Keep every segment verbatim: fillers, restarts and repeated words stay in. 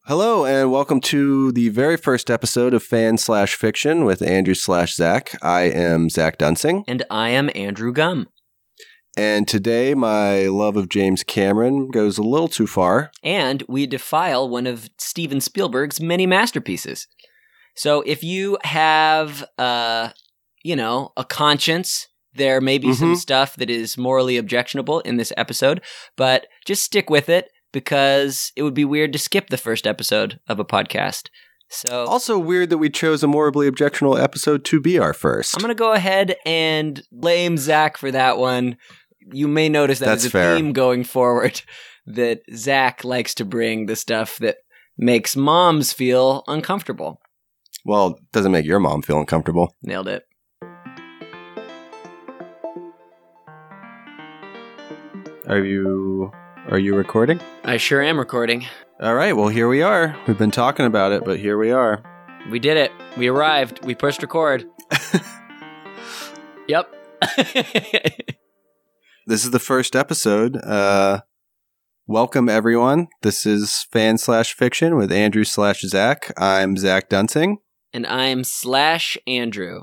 Hello, and welcome to the very first episode of Fan Slash Fiction with Andrew slash Zach. I am Zach Dunsing. And I am Andrew Gum. And today, my love of James Cameron goes a little too far. And we defile one of Steven Spielberg's many masterpieces. So if you have, uh, you know, a conscience, there may be mm-hmm. some stuff that is morally objectionable in this episode, but just stick with it. Because it would be weird to skip the first episode of a podcast. So also weird that we chose a morally objectionable episode to be our first. I'm going to go ahead and blame Zach for that one. You may notice that That's as a fair. theme going forward, that Zach likes to bring the stuff that makes moms feel uncomfortable. Well, it doesn't make your mom feel uncomfortable. Nailed it. Are you... Are you recording? I sure am recording. All right, well, here we are. We've been talking about it, but here we are. We did it. We arrived. We pushed record. Yep. This is the first episode. Uh, welcome, everyone. This is Fan Slash Fiction with Andrew slash Zach. I'm Zach Dunsing. And I'm slash Andrew.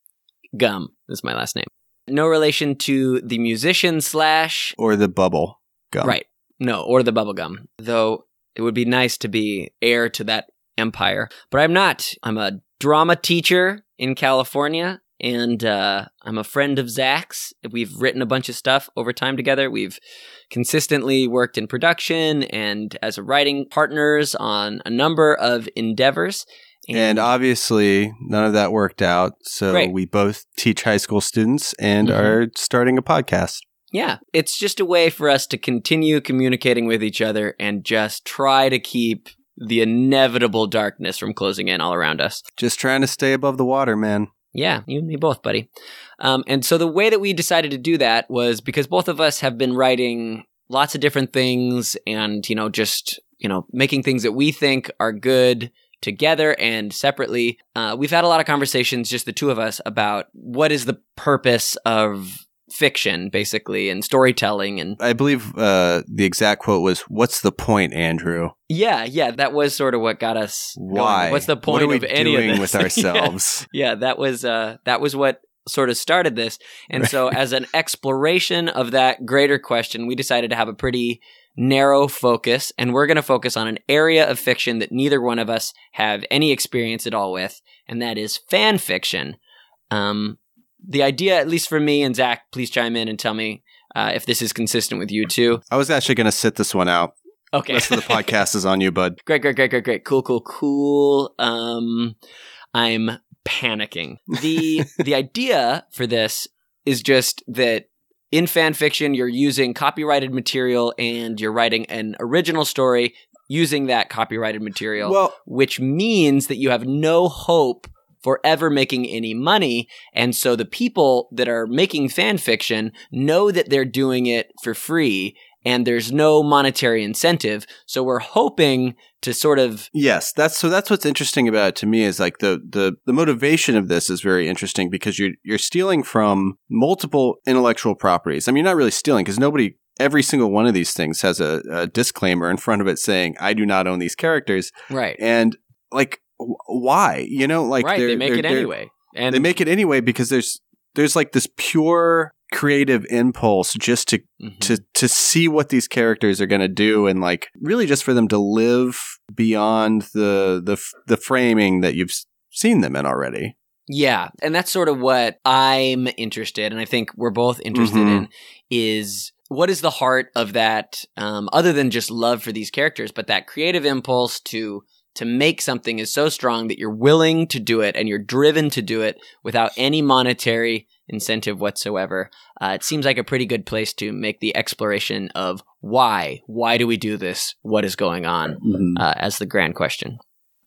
Gum is my last name. No relation to the musician slash... Or the bubble gum. Right. No, or the bubblegum, though it would be nice to be heir to that empire. But I'm not. I'm a drama teacher in California, and uh, I'm a friend of Zach's. We've written a bunch of stuff over time together. We've consistently worked in production and as writing partners on a number of endeavors. And, and obviously, none of that worked out, so Great. We both teach high school students and mm-hmm. are starting a podcast. Yeah, it's just a way for us to continue communicating with each other and just try to keep the inevitable darkness from closing in all around us. Just trying to stay above the water, man. Yeah, you and me both, buddy. Um, and so the way that we decided to do that was because both of us have been writing lots of different things and, you know, just, you know, making things that we think are good together and separately. Uh, we've had a lot of conversations, just the two of us, about what is the purpose of fiction, basically, and storytelling. And I believe uh, the exact quote was, "What's the point, Andrew?" Yeah, yeah, that was sort of what got us Why? Going. What's the point what are we of any doing of this? with ourselves? yeah, yeah, that was uh, that was what sort of started this. And right. So as an exploration of that greater question, we decided to have a pretty narrow focus, and we're going to focus on an area of fiction that neither one of us have any experience at all with, and that is fan fiction. Um, the idea, at least for me, and Zach, please chime in and tell me uh, if this is consistent with you too. I was actually going to sit this one out. Okay. The rest of the podcast is on you, bud. Great, great, great, great, great. Cool, cool, cool. Um, I'm panicking. The the idea for this is just that in fan fiction, you're using copyrighted material and you're writing an original story using that copyrighted material, well, which means that you have no hope for ever making any money. And so the people that are making fan fiction know that they're doing it for free and there's no monetary incentive. So we're hoping to sort of... Yes, that's so that's what's interesting about it to me is like the the the motivation of this is very interesting because you're you're stealing from multiple intellectual properties. I mean, you're not really stealing because nobody, every single one of these things has a, a disclaimer in front of it saying, I do not own these characters. Right. And like, why? You know, like right, they make it anyway. And they make it anyway because there's there's like this pure creative impulse just to mm-hmm. to to see what these characters are going to do and like really just for them to live beyond the the the framing that you've seen them in already. Yeah, and that's sort of what I'm interested in, and I think we're both interested mm-hmm. in is what is the heart of that um, other than just love for these characters, but that creative impulse to to make something is so strong that you're willing to do it and you're driven to do it without any monetary incentive whatsoever. Uh, it seems like a pretty good place to make the exploration of why. Why do we do this? What is going on mm-hmm. uh, as the grand question.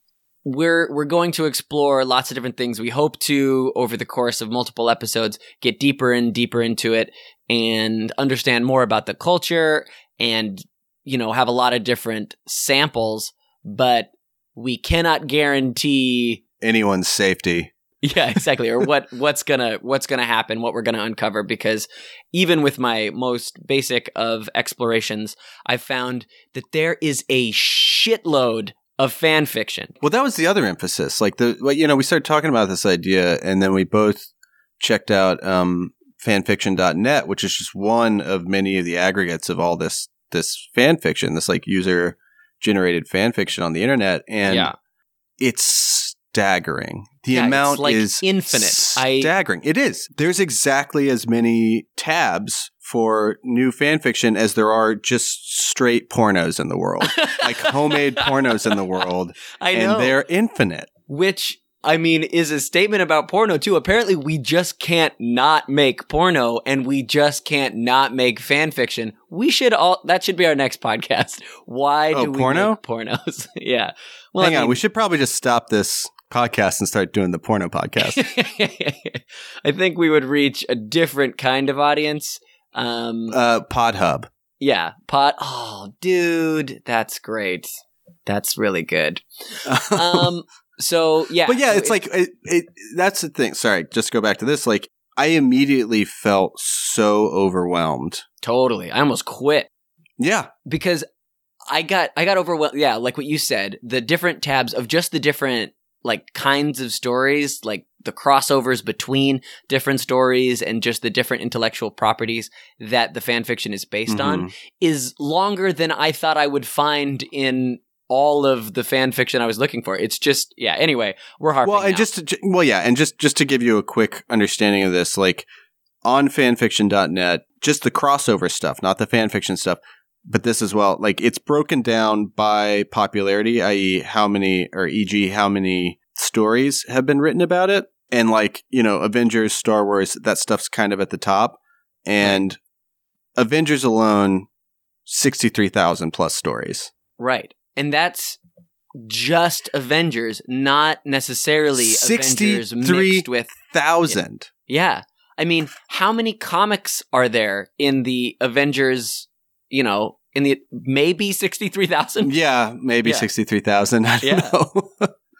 We're we're going to explore lots of different things. We hope to, over the course of multiple episodes, get deeper and deeper into it and understand more about the culture and, you know, have a lot of different samples, but we cannot guarantee anyone's safety. Yeah, exactly. Or what what's gonna what's gonna happen, what we're gonna uncover, because even with my most basic of explorations, I've found that there is a shitload of fan fiction. Well, that was the other emphasis. Like the, well, you know, we started talking about this idea, and then we both checked out um, fanfiction dot net, which is just one of many of the aggregates of all this this fan fiction, this like user generated fan fiction on the internet, and Yeah. it's staggering. The Yeah, amount it's like is infinite. I- staggering. It is. There's exactly as many tabs for new fan fiction as there are just straight pornos in the world, like homemade pornos in the world, I know. and they're infinite. Which, I mean, is a statement about porno, too. Apparently, we just can't not make porno, and we just can't not make fan fiction. We should all, that should be our next podcast. Why do Oh, we porno? make pornos? Yeah. Well, Hang I on, mean, we should probably just stop this podcast and start doing the porno podcast. I think we would reach a different kind of audience. Um, uh, Podhub. yeah. Pot. Oh, dude. That's great. That's really good. Um, so, yeah. But yeah, so it's like it, it. That's the thing. Sorry, just go back to this. Like, I immediately felt so overwhelmed. Totally. I almost quit. Yeah, Because I got I got overwhelmed. Yeah, like what you said, the different tabs of just the different like kinds of stories, like the crossovers between different stories and just the different intellectual properties that the fan fiction is based on Mhm. is longer than I thought I would find in all of the fan fiction I was looking for. It's just yeah. Anyway, we're harping. Well, and now. just to, ju- well, yeah, and just just to give you a quick understanding of this, like on fanfiction dot net, just the crossover stuff, not the fanfiction stuff, but this as well. Like it's broken down by popularity, that is, how many, or e g, how many stories have been written about it, and like you know, Avengers, Star Wars, that stuff's kind of at the top, and Avengers alone, sixty three thousand plus stories. right, and that's just Avengers, not necessarily Avengers mixed with Thousand. Yeah. I mean, how many comics are there in the Avengers, you know, in the maybe sixty-three thousand? Yeah, maybe Yeah. sixty-three thousand. I don't Yeah. know.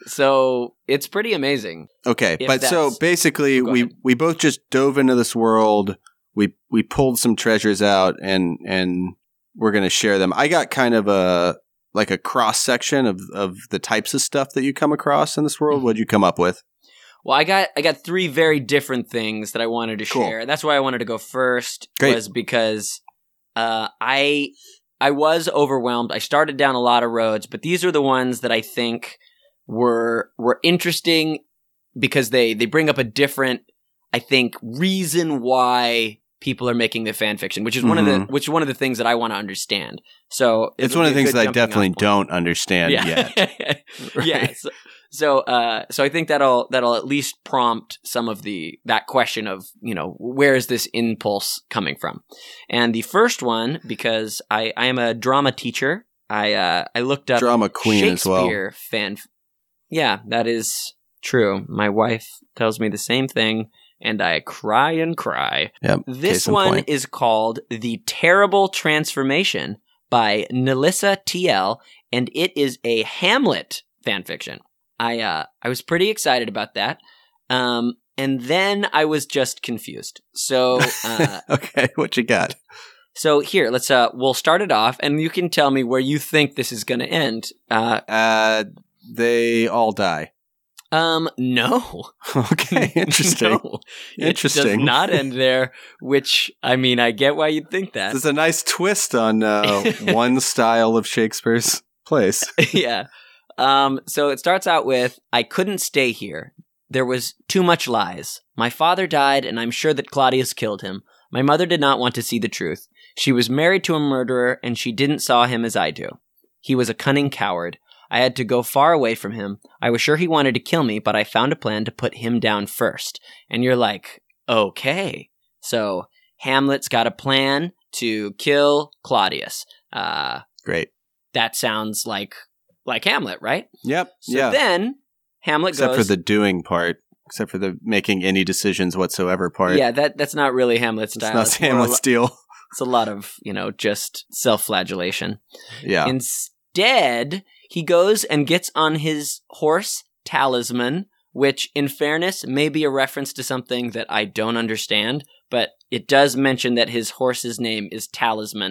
So it's pretty amazing. Okay, If but so that's- basically, Go we ahead. we both just dove into this world. We we pulled some treasures out, and and we're gonna share them. I got kind of a like a cross section of of the types of stuff that you come across in this world. What'd you come up with? Well, I got I got three very different things that I wanted to Cool. share. That's why I wanted to go first. Great. Was because uh, I I was overwhelmed. I started down a lot of roads, but these are the ones that I think were were interesting because they they bring up a different, I think, reason why people are making the fan fiction, which is one of the which is one of the things that I want to understand. So It's it'll one of be the a things good that I jumping off definitely point. don't understand yet. Yeah. Right. So, so, uh, so I think that'll that'll at least prompt some of the that question of, you know, where is this impulse coming from? And the first one, because I, I am a drama teacher, I uh, I looked up Drama queen as well. Shakespeare fan. Yeah, that is true. My wife tells me the same thing, and I cry and cry. Yep. This case in one point. is called The Terrible Transformation by Nilissa T L, and it is a Hamlet fanfiction. I uh, I was pretty excited about that, um, and then I was just confused. So, uh, Okay, what you got? so here, let's uh, we'll start it off, and you can tell me where you think this is going to end. Uh, Uh, they all die. um, no, Okay, interesting. No, it does Interesting. not end there. Which I mean, I get why you'd think that. This is a nice twist on uh, one style of Shakespeare's plays. Yeah. Um, so it starts out with, I couldn't stay here. There was too much lies. My father died, and I'm sure that Claudius killed him. My mother did not want to see the truth. She was married to a murderer, and she didn't saw him as I do. He was a cunning coward. I had to go far away from him. I was sure he wanted to kill me, but I found a plan to put him down first. And you're like, okay. So Hamlet's got a plan to kill Claudius. Uh, Great. that sounds like like Hamlet, right? Yep. So yeah. then Hamlet Except goes, for the doing part. Except for the making any decisions whatsoever part. yeah, that that's not really Hamlet's It's style. not It's more a Hamlet's lo- deal. It's a lot of, you know, just self-flagellation. Yeah. Instead, he goes and gets on his horse Talisman, which, in fairness, may be a reference to something that I don't understand, but it does mention that his horse's name is Talisman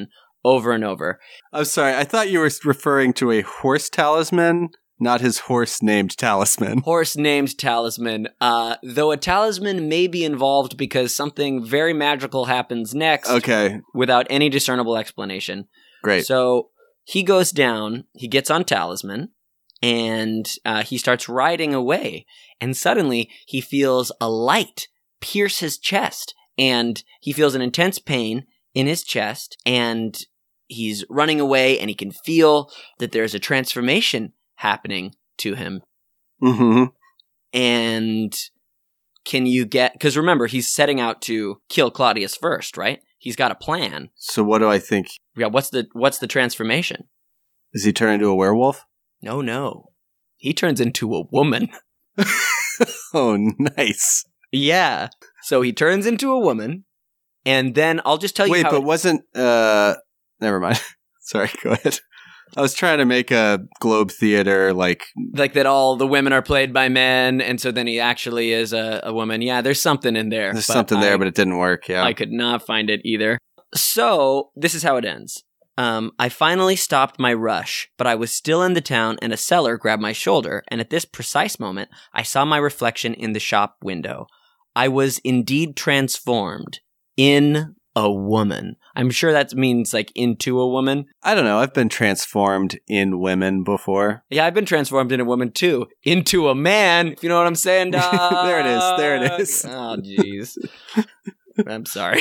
over and over. I'm sorry. I thought you were referring to a horse talisman, not his horse named Talisman. Horse named Talisman. Uh, though a talisman may be involved because something very magical happens next. Okay. Without any discernible explanation. Great. So he goes down, he gets on Talisman, and uh, he starts riding away. And suddenly he feels a light pierce his chest. And he feels an intense pain in his chest. And he's running away, and he can feel that there's a transformation happening to him. Mm-hmm. And can you get... Because remember, he's setting out to kill Claudius first, right? He's got a plan. So what do I think? Yeah, what's the what's the transformation? Does he turn into a werewolf? No, no. He turns into a woman. Oh, nice. Yeah. So he turns into a woman, and then I'll just tell you Wait, how... but it- wasn't... Uh, never mind. Sorry, go ahead. I was trying to make a Globe Theater, like... Like that all the women are played by men, and so then he actually is a, a woman. Yeah, there's something in there. There's something there, I, but it didn't work, yeah. I could not find it either. So, this is how it ends. Um, I finally stopped my rush, but I was still in the town, and a seller grabbed my shoulder, and at this precise moment, I saw my reflection in the shop window. I was indeed transformed in a woman. I'm sure that means like into a woman. I don't know. I've been transformed in women before. Yeah, I've been transformed in a woman too. Into a man, if you know what I'm saying, dog. There it is. There it is. Oh, jeez. I'm sorry.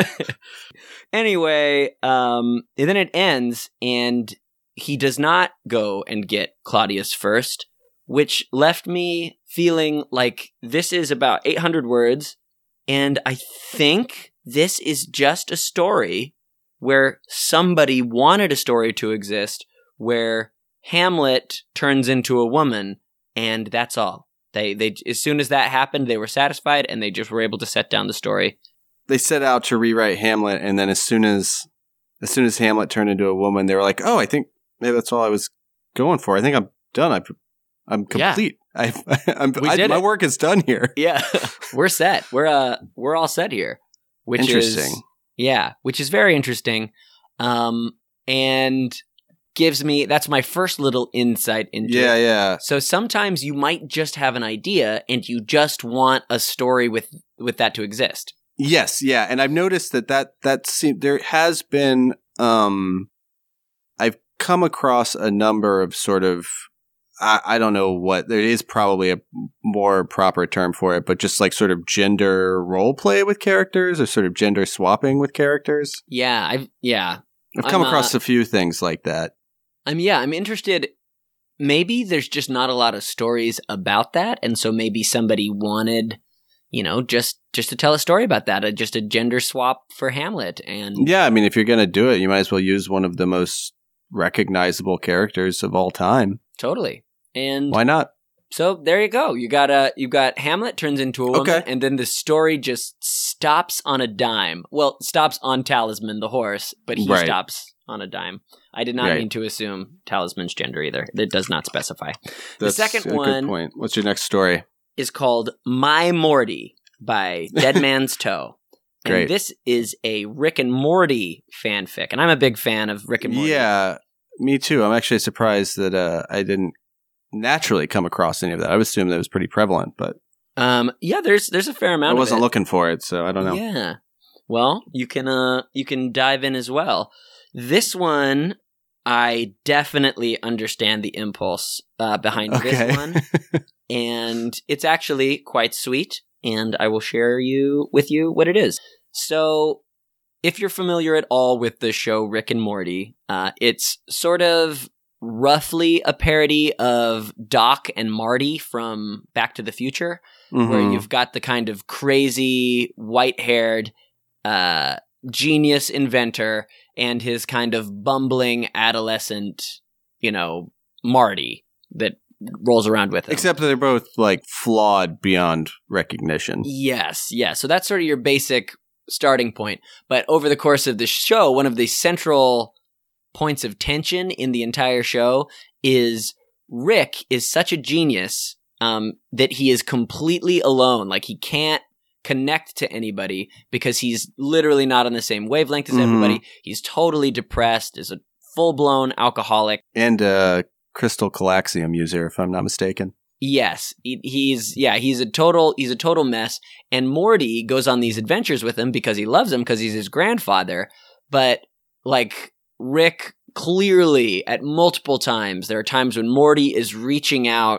Anyway, um, and then it ends, and he does not go and get Claudius first, which left me feeling like this is about eight hundred words, and I think this is just a story where somebody wanted a story to exist where Hamlet turns into a woman, and that's all. They they as soon as that happened, they were satisfied, and they just were able to set down the story. They set out to rewrite Hamlet, and then as soon as as soon as Hamlet turned into a woman, they were like, "Oh, I think maybe that's all I was going for. I think I'm done. I, I'm complete. Yeah. I, I'm, we I, did my it. work is done here." Yeah, we're set. We're uh we're all set here. Which interesting. Is, yeah, which is very interesting, um, and gives me that's my first little insight into yeah, it. yeah. So sometimes you might just have an idea, and you just want a story with with that to exist. Yes, yeah, and I've noticed that that that seem, there has been. Um, I've come across a number of sort of. I, I don't know what there is probably a more proper term for it, but just like sort of gender role play with characters or sort of gender swapping with characters. Yeah, I've yeah. I've come I'm, across uh, a few things like that. I'm yeah. I'm interested. Maybe there's just not a lot of stories about that, and so maybe somebody wanted, you know, just just to tell a story about that, a, just a gender swap for Hamlet. And Yeah, I mean, if you're going to do it, you might as well use one of the most recognizable characters of all time. Totally. And why not? So there you go. You got a you got Hamlet turns into a woman, Okay. and then the story just stops on a dime. Well, stops on Talisman the horse, but he Right. stops on a dime. I did not Right. mean to assume Talisman's gender either. It does not specify. That's the second a one good point. What's your next story? is called My Morty by Dead Man's Toe. And Great. this is a Rick and Morty fanfic, and I'm a big fan of Rick and Morty. Yeah, me too. I'm actually surprised that uh, I didn't naturally come across any of that. I would assume that was pretty prevalent, but Um, yeah, there's there's a fair I amount. wasn't of it. looking for it, so I don't know. Yeah. Well, you can uh you can dive in as well. This one, I definitely understand the impulse uh, behind Okay. this one, and it's actually quite sweet. And I will share you with you what it is. So, if you're familiar at all with the show Rick and Morty, uh, it's sort of roughly a parody of Doc and Marty from Back to the Future, Mhm. where you've got the kind of crazy white-haired uh, genius inventor and his kind of bumbling adolescent, you know, Marty that rolls around with him. Except that they're both like flawed beyond recognition. Yes, yeah. So that's sort of your basic starting point. But over the course of the show, one of the central points of tension in the entire show is Rick is such a genius um, that he is completely alone. Like he can't connect to anybody because he's literally not on the same wavelength as Mhm. everybody. He's totally depressed, is a full-blown alcoholic. And a crystal calaxium user, if I'm not mistaken. Yes, he, he's yeah, he's a total he's a total mess. And Morty goes on these adventures with him because he loves him because he's his grandfather. But like Rick clearly at multiple times, there are times when Morty is reaching out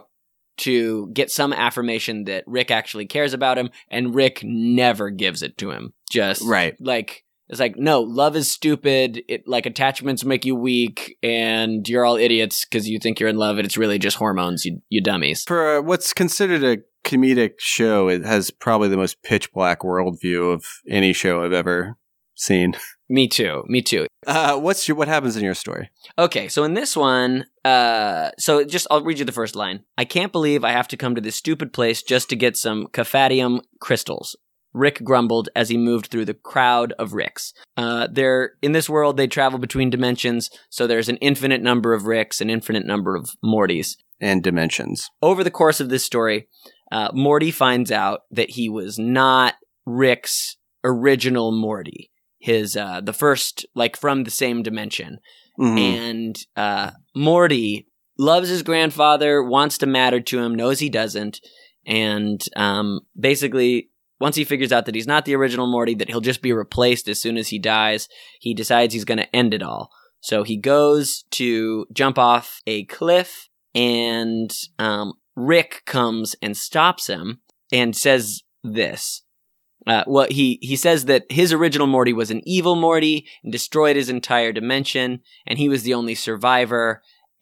to get some affirmation that Rick actually cares about him, and Rick never gives it to him. Just Right. like it's like, no, love is stupid. It like attachments make you weak, and you're all idiots because you think you're in love, and it's really just hormones. You you dummies. For uh, what's considered a comedic show, it has probably the most pitch black worldview of any show I've ever seen. Me too. Me too. Uh, what's your what happens in your story? Okay, so in this one, uh, so just I'll read you the first line. I can't believe I have to come to this stupid place just to get some Cafadium crystals. Rick grumbled as he moved through the crowd of Ricks. Uh, there, in this world, they travel between dimensions, so there's an infinite number of Ricks, an infinite number of Mortys. And dimensions. Over the course of this story, uh, Morty finds out that he was not Rick's original Morty. His, uh, the first, like, from the same dimension. Mhm. And uh, Morty loves his grandfather, wants to matter to him, knows he doesn't. And um, basically, once he figures out that he's not the original Morty, that he'll just be replaced as soon as he dies, he decides he's going to end it all. So he goes to jump off a cliff, and um, Rick comes and stops him and says this. Uh, well, he, he says that his original Morty was an evil Morty and destroyed his entire dimension, and he was the only survivor.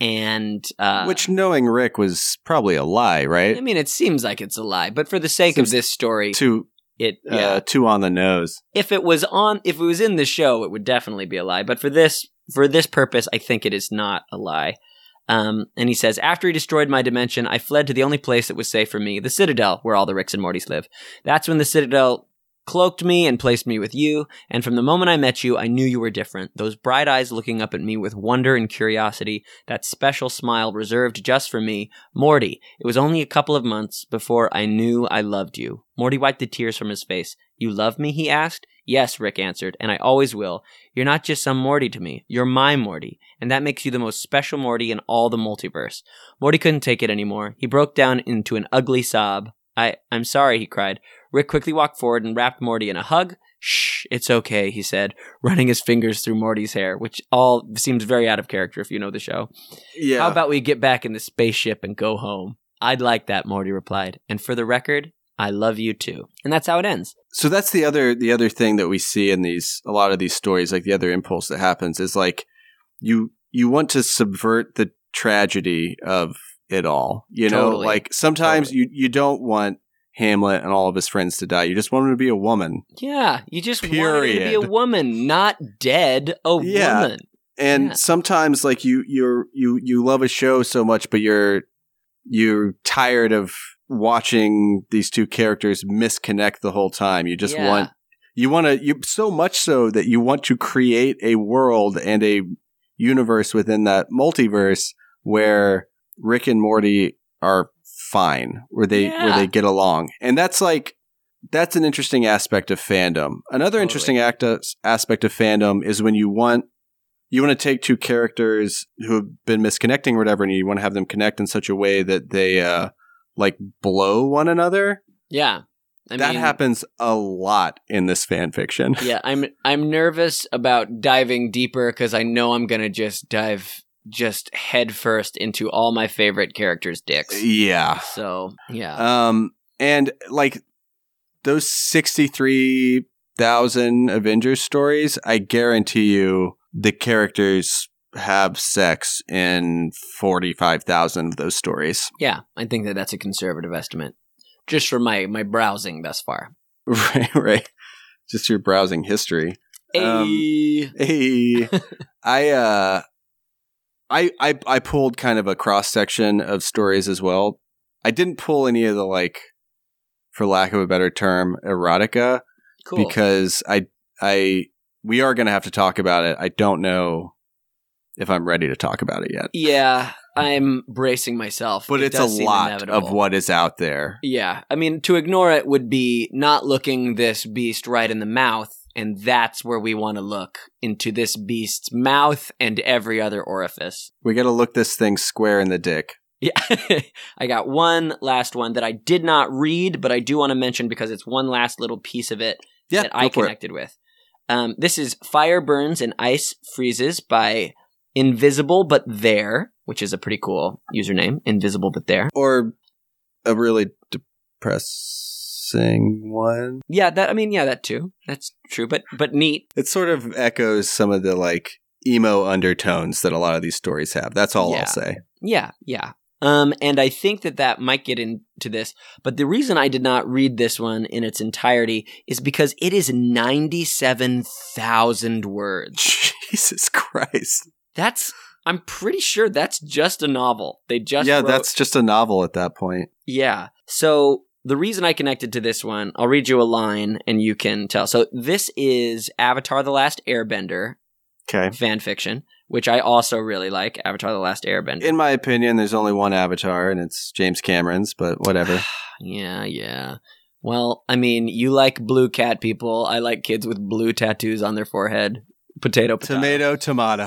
And uh, Which, knowing Rick, was probably a lie, right? I mean, it seems like it's a lie, but for the sake Seems of this story, Too, it uh, yeah. too on the nose. If it was on, if it was in the show, it would definitely be a lie. But for this, for this purpose, I think it is not a lie. Um, and he says, after he destroyed my dimension, I fled to the only place that was safe for me, the Citadel, where all the Ricks and Mortys live. That's when the Citadel cloaked me and placed me with you, and from the moment I met you, I knew you were different. Those bright eyes looking up at me with wonder and curiosity, that special smile reserved just for me. Morty, it was only a couple of months before I knew I loved you. Morty wiped the tears from his face. You love me, he asked. Yes, Rick answered, and I always will. You're not just some Morty to me. You're my Morty, and that makes you the most special Morty in all the multiverse. Morty couldn't take it anymore. He broke down into an ugly sob. I, I'm sorry, he cried. Rick quickly walked forward and wrapped Morty in a hug. Shh, it's okay, he said, running his fingers through Morty's hair, which all seems very out of character if you know the show. Yeah. How about we get back in the spaceship and go home? I'd like that, Morty replied. And for the record, I love you too. And that's how it ends. So that's the other the other thing that we see in these a lot of these stories, like the other impulse that happens is like you you want to subvert the tragedy of it all. You know, Totally. like sometimes Totally. you you don't want Hamlet and all of his friends to die. You just want him to be a woman. Yeah, you just want her to be a Period. woman, not dead, a Yeah. woman. And Yeah. sometimes like you you're you you love a show so much, but you're you're tired of watching these two characters misconnect the whole time. You just Yeah. want you want to you so much so that you want to create a world and a universe within that multiverse where Rick and Morty are fine, where they Yeah. where they get along. And that's like that's an interesting aspect of fandom. Another Totally. interesting act aspect of fandom is when you want you want to take two characters who have been misconnecting or whatever, and you want to have them connect in such a way that they uh, like blow one another. Yeah. I that mean, happens a lot in this fan fiction. Yeah, I'm I'm nervous about diving deeper because I know I'm gonna just dive just head first into all my favorite characters' dicks. Yeah. So yeah, Um, and like those sixty-three thousand Avengers stories, I guarantee you the characters have sex in forty-five thousand of those stories. yeah, I think that that's a conservative estimate, just for my my browsing thus far. Right, right. Just your browsing history. Um, Hey. Hey, I uh, I I I pulled kind of a cross section of stories as well. I didn't pull any of the like, for lack of a better term, erotica Cool. because I I we are going to have to talk about it. I don't know if I'm ready to talk about it yet. Yeah, I'm bracing myself. But It it's a does seem lot inevitable. of what is out there. Yeah. I mean, to ignore it would be not looking this beast right in the mouth, and that's where we want to look, into this beast's mouth and every other orifice. We got to look this thing square in the dick. Yeah. I got one last one that I did not read, but I do want to mention because it's one last little piece of it Yeah, that I go for it. connected with. Um, this is Fire Burns and Ice Freezes by Invisible But There, which is a pretty cool username, Invisible But There. Or a really depressing one. Yeah, that I mean, yeah, that too. That's true, but but neat. It sort of echoes some of the like emo undertones that a lot of these stories have. That's all Yeah. I'll say. Yeah, yeah. Um, and I think that that might get into this, but the reason I did not read this one in its entirety is because it is ninety-seven thousand words. Jesus Christ. That's, I'm pretty sure that's just a novel. They just yeah, wrote- that's just a novel at that point. Yeah. So the reason I connected to this one, I'll read you a line and you can tell. So this is Avatar: The Last Airbender Okay. fan fiction, which I also really like, Avatar: The Last Airbender. In my opinion, there's only one Avatar, and it's James Cameron's, but whatever. Yeah, yeah. Well, I mean, you like blue cat people. I like kids with blue tattoos on their forehead. Potato, potato. Tomato, tomato.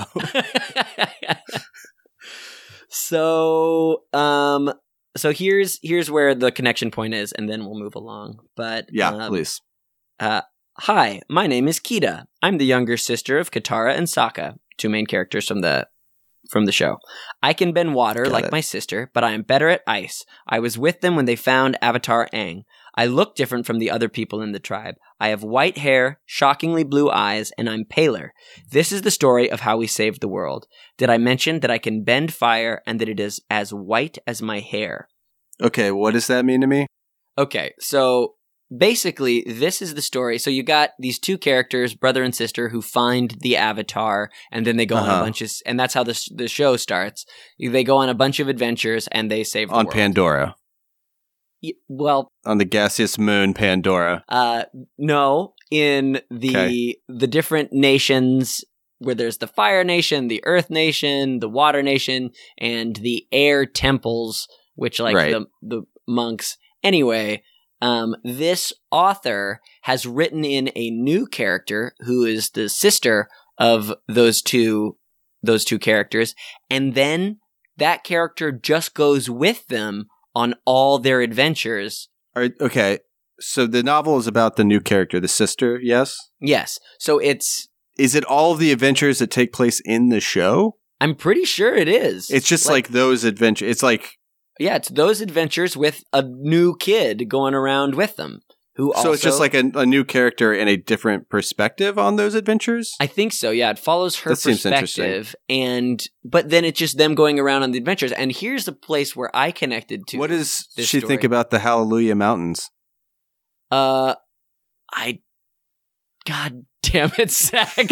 so, um, so here's here's where the connection point is, and then we'll move along. But yeah, um, please. Uh, hi, my name is Kita. I'm the younger sister of Katara and Sokka, two main characters from the from the show. I can bend water Got like it. my sister, but I am better at ice. I was with them when they found Avatar Aang. I look different from the other people in the tribe. I have white hair, shockingly blue eyes, and I'm paler. This is the story of how we saved the world. Did I mention that I can bend fire and that it is as white as my hair? Okay, what does that mean to me? Okay, so basically, this is the story. So you got these two characters, brother and sister, who find the Avatar, and then they go on Uh-huh. a bunch of, and that's how the the show starts. They go on a bunch of adventures, and they save the On world. Pandora. Y- Well, On the gaseous moon Pandora. uh, no, in the Okay. the different nations where there's the Fire Nation, the Earth Nation, the Water Nation, and the Air Temples, which like Right. the the monks. Anyway. Um, this author has written in a new character who is the sister of those two, those two characters. And then that character just goes with them on all their adventures. Are, okay, so the novel is about the new character, the sister, yes? Yes. So it's, Is it all of the adventures that take place in the show? I'm pretty sure it is. It's just like, those adventures. It's like, yeah, it's those adventures with a new kid going around with them. Who so also, it's just like a, a new character and a different perspective on those adventures? I think so. Yeah, it follows her That seems perspective, and but then it's just them going around on the adventures. And here's the place where I connected to. What does this she story. think about the Hallelujah Mountains? Uh, I. God damn it, Zach.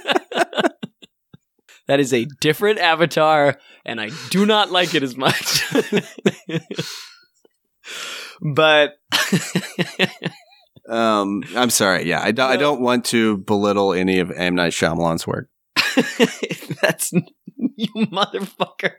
That is a different Avatar, and I do not like it as much. But Um, I'm sorry. Yeah, I, do, I No. don't want to belittle any of M. Night Shyamalan's work. that's you motherfucker.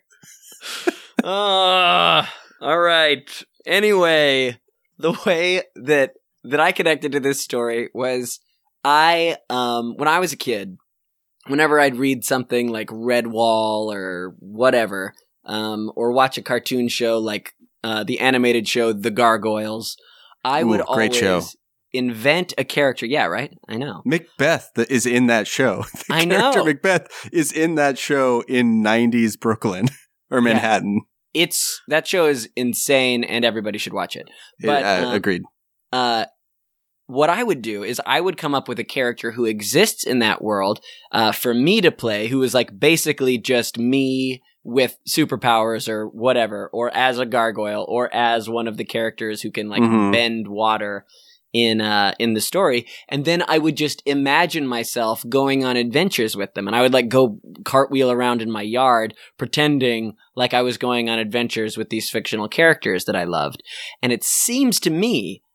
uh, all right. Anyway, the way that that I connected to this story was I um when I was a kid, whenever I'd read something like Redwall or whatever, um, or watch a cartoon show like uh, the animated show The Gargoyles, I Ooh, would great always show. invent a character. Yeah, right? I know. Macbeth that is in that show. The I character know. Macbeth is in that show in nineties Brooklyn or Manhattan. It's that show is insane and everybody should watch it. But uh, um, agreed. uh what I would do is I would come up with a character who exists in that world uh, for me to play, who is like basically just me with superpowers or whatever, or as a gargoyle, or as one of the characters who can like Mhm. bend water in uh in the story. And then I would just imagine myself going on adventures with them, and I would like go cartwheel around in my yard pretending like I was going on adventures with these fictional characters that I loved. And it seems to me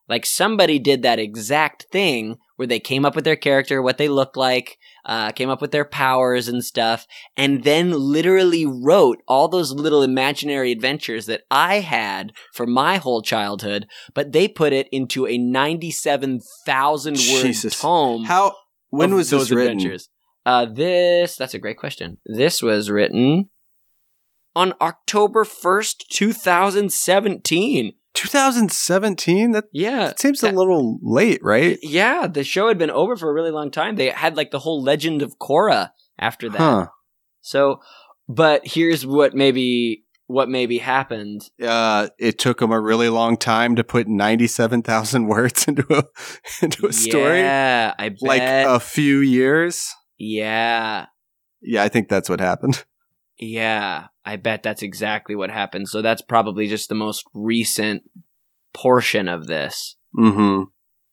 Like somebody did that exact thing where they came up with their character, what they looked like, uh, came up with their powers and stuff, and then literally wrote all those little imaginary adventures that I had for my whole childhood, but they put it into a ninety-seven thousand word Jesus. tome. How? When of was this those written? adventures. Uh, this, that's a great question. This was written on October first, twenty seventeen. twenty seventeen? That, Yeah. that seems that- a little late, right? Yeah, the show had been over for a really long time. They had like the whole Legend of Korra after that. Huh. So, but here's what maybe what maybe happened. Uh, it took them a really long time to put ninety-seven thousand words into a into a story. Yeah, I bet. Like a few years. yeah, Yeah, I think that's what happened. yeah, I bet that's exactly what happened. So that's probably just the most recent portion of this. Mm-hmm.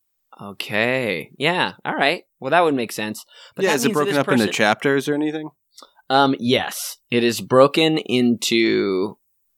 Okay. Yeah. All right. Well, that would make sense. But Yeah, that is it means broken this up into person- chapters or anything? Um, yes, it is broken into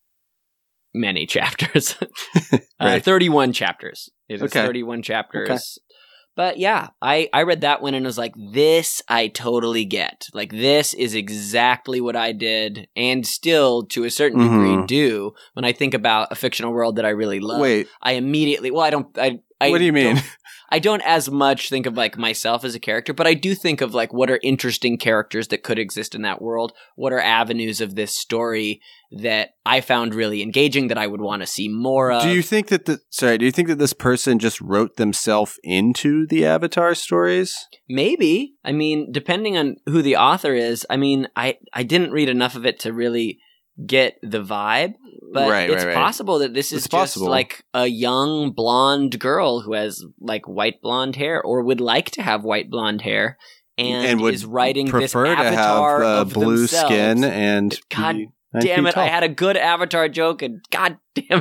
many chapters. uh, Right. thirty-one chapters. It is Okay. thirty-one chapters. But yeah, I, I read that one and was like, this I totally get. Like, this is exactly what I did and still, to a certain degree, Mhm. do when I think about a fictional world that I really love. Wait, I immediately, well, I don't, I, I what do you mean? don't- I don't as much think of like myself as a character, but I do think of like what are interesting characters that could exist in that world. What are avenues of this story that I found really engaging that I would want to see more of? Do you think that the sorry? Do you think that this person just wrote themselves into the Avatar stories? Maybe. I mean, depending on who the author is. I mean, I I didn't read enough of it to really get the vibe, but Right, it's right, right. possible that this is It's just possible. like a young blonde girl who has like white blonde hair or would like to have white blonde hair and, And would is writing this prefer to have avatar uh, of blue themselves. skin and God be nine Damn feet it, I tall. had a good avatar joke and god damn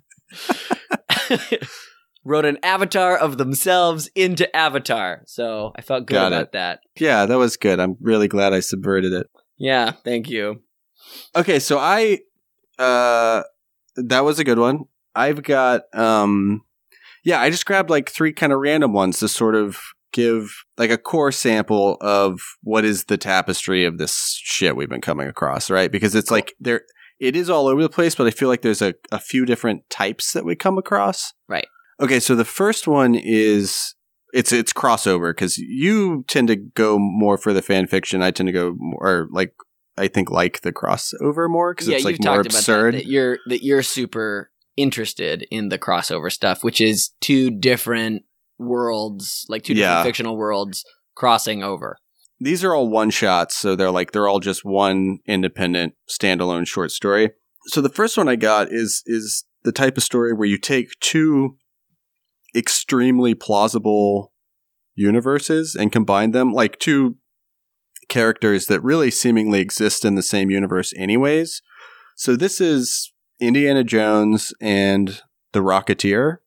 it. Wrote an avatar of themselves into Avatar. So I felt good Got about it. that. Yeah, that was good. I'm really glad I subverted it. Yeah, thank you. Okay, so I uh that was a good one. I've got um yeah, I just grabbed like three kind of random ones to sort of give like a core sample of what is the tapestry of this shit we've been coming across, right? Because it's like there it is all over the place, but I feel like there's a, a few different types that we come across. Right. Okay, so the first one is it's it's crossover because you tend to go more for the fan fiction. I tend to go more or like I think like the crossover more because Yeah, it's like you've more talked absurd. about that, that you're that you're super interested in the crossover stuff, which is two different worlds, like two different Yeah. fictional worlds crossing over. These are all one shots, so they're like they're all just one independent standalone short story. So the first one I got is is the type of story where you take two extremely plausible universes and combine them, like two characters that really seemingly exist in the same universe anyways. So this is Indiana Jones and the Rocketeer.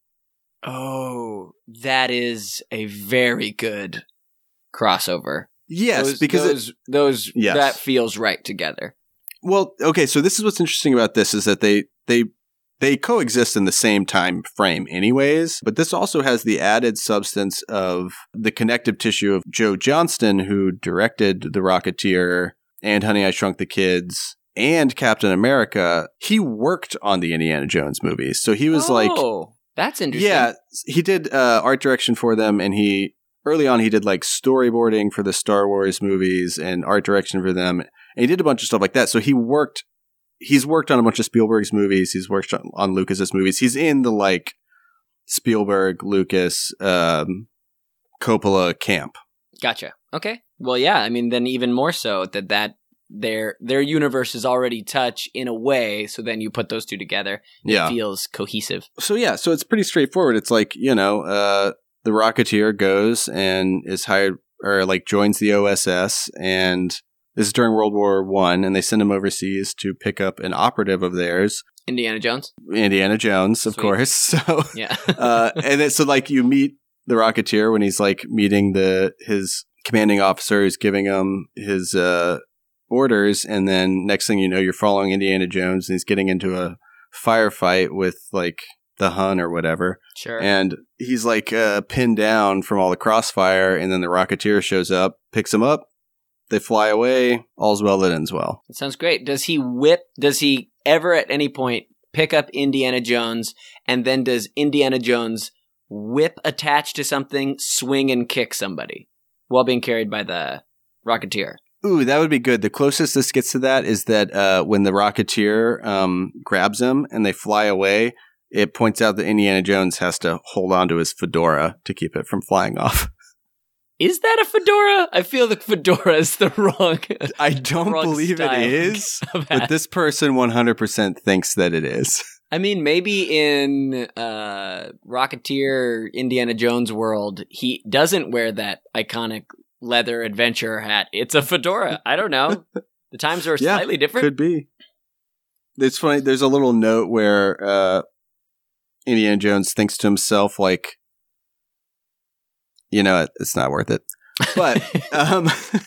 Oh, that is a very good crossover. Yes, those, because those, it, those Yes. that feels right together. well, okay, so this is what's interesting about this is that they they they coexist in the same time frame anyways, but this also has the added substance of the connective tissue of Joe Johnston, who directed The Rocketeer and Honey, I Shrunk the Kids and Captain America. He worked on the Indiana Jones movies. So he was like, Oh, that's interesting. yeah, he did uh, art direction for them, and he early on he did like storyboarding for the Star Wars movies and art direction for them, and he did a bunch of stuff like that. So he worked. He's worked on a bunch of Spielberg's movies. He's worked on, on Lucas's movies. He's in the like Spielberg, Lucas, um, Coppola camp. Gotcha. Okay. Well, yeah. I mean, then even more so that that their their universes already touch in a way. So then you put those two together. Yeah. It feels cohesive. So yeah, so it's pretty straightforward. It's like, you know, uh, the Rocketeer goes and is hired or like joins the O S S, and this is during World War One, and they send him overseas to pick up an operative of theirs, Indiana Jones. Indiana Jones, of Sweet. course. So, Yeah. uh, and then, so like you meet the Rocketeer when he's like meeting the his commanding officer who's giving him his uh, orders, and then next thing you know, you're following Indiana Jones, and he's getting into a firefight with like the Hun or whatever. Sure. And he's like uh, pinned down from all the crossfire, and then the Rocketeer shows up, picks him up, they fly away, all's well that ends well. That sounds great. Does he whip, does he ever at any point pick up Indiana Jones, and then does Indiana Jones whip attached to something, swing and kick somebody while being carried by the Rocketeer? Ooh, that would be good. The closest this gets to that is that uh, when the Rocketeer um, grabs him and they fly away, it points out that Indiana Jones has to hold on to his fedora to keep it from flying off. Is that a fedora? I feel the fedora is the wrong. I don't wrong believe it is, but this person one hundred percent thinks that it is. I mean, maybe in uh, Rocketeer Indiana Jones world, he doesn't wear that iconic leather adventure hat. It's a fedora. I don't know. The times are yeah, slightly different. Could be. It's funny. There's a little note where uh, Indiana Jones thinks to himself, like, you know, it's not worth it. But um,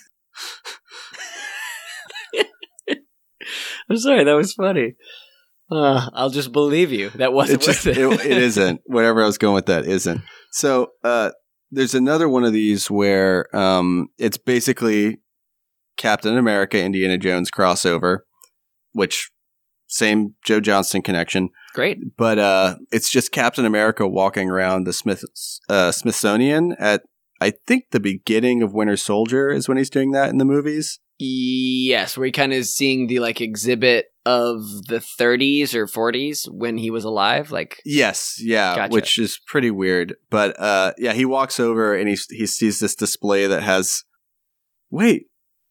I'm sorry, that was funny. Uh, I'll just believe you. That wasn't it just, worth it. it. It isn't. Whatever I was going with that isn't. So uh, there's another one of these where um, it's basically Captain America, Indiana Jones crossover, which same Joe Johnston connection. Great. But uh, it's just Captain America walking around the Smith uh, Smithsonian at, I think, the beginning of Winter Soldier is when he's doing that in the movies. Yes, where he kind of is seeing the like exhibit of the thirties or forties when he was alive. Like, yes, yeah, gotcha. Which is pretty weird. But uh, yeah, he walks over and he he sees this display that has. Wait,